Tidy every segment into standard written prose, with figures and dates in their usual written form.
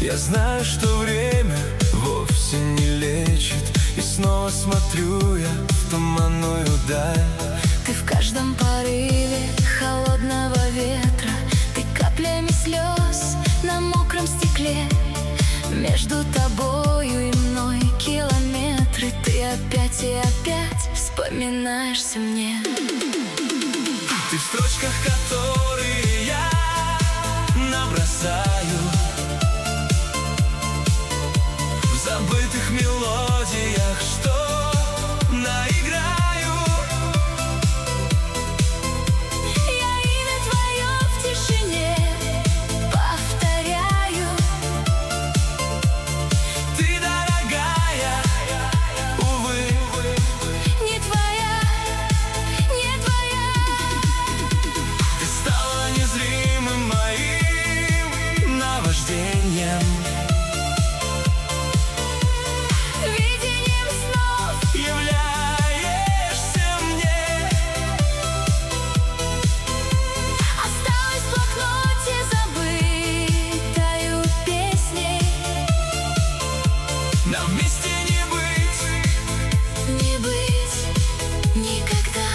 Я знаю, что время вовсе не лечит, и снова смотрю я в туманную даль. Ты в каждом порыве холодного ветра, ты каплями слез на мокром стекле. Между тобою и мной километры, ты опять и опять вспоминаешься мне. Ты в строчках, которые я набросаю, в забытых мелодиях, что наиграю. Я имя твое в тишине повторяю. Ты, дорогая, увы, Не твоя, не твоя. ты стала незримым моим наваждением, Видением снов являешься мне. осталась в блокноте забытою песней. Нам вместе не быть. Не быть никогда.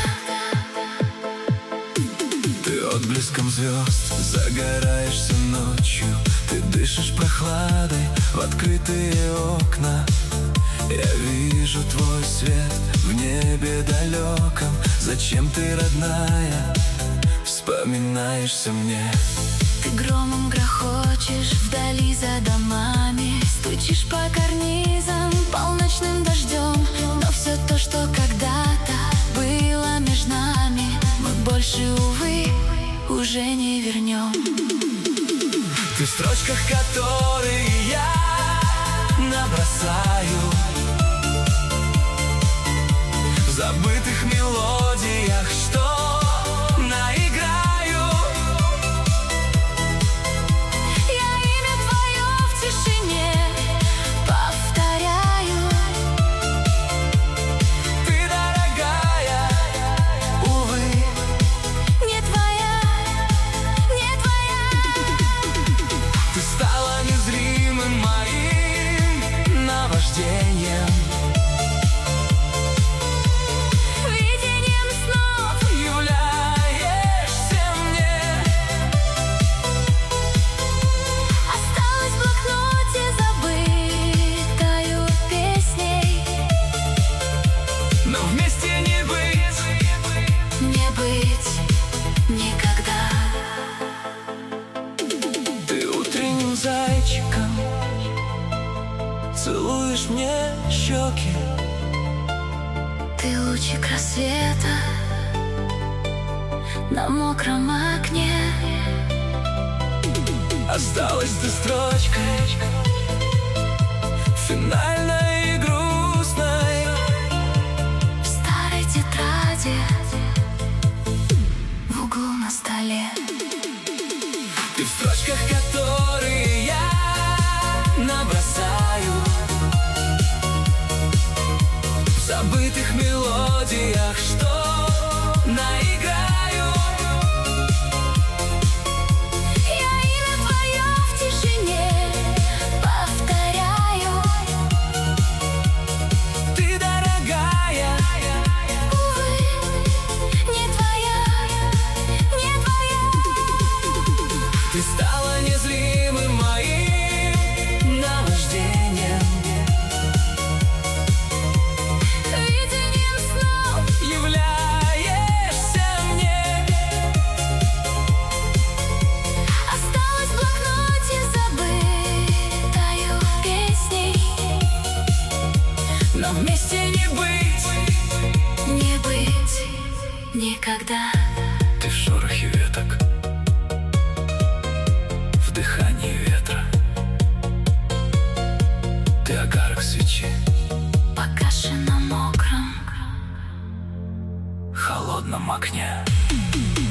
Ты отблеском звезд загораешься ночью, ты дышишь прохладой в открытые окна. Я вижу твой свет в небе далеком. Зачем ты, родная, вспоминаешься мне? Ты громом грохочешь вдали за домами, стучишь по карнизам полночным дождем. Но все то, что когда-то было между нами, мы больше, увы, уже не вернем. Ты в строчках, которые я набросаю, в забытых мелодиях, что наиграю. Я имя твое в тишине повторяю. Ты, дорогая, увы, Не твоя, не твоя. ты стала незримым моим наваждением, Видением снов являешься мне. осталась в блокноте забытою песней. Но вместе не быть. Не быть никогда. Ты утренним зайчиком целуешь мне щеки. Ты лучик рассвета на мокром окне. Осталась ты строчкой финальной и грустной. В старой тетради в углу на столе. Ты в строчках, которые я набросаю, в забытых мелодиях, что наиграю. Я имя твое в тишине повторяю. Ты, дорогая, Увы, не твоя, не твоя. ты стала незримым моим наваждением, Видением снов являешься мне. осталась в блокноте забытою песней. Но вместе не быть. Не быть никогда. Ты в шорохе веток, в дыхании ветра. Ты огарок свечи, Покаши на мокром холодном окне.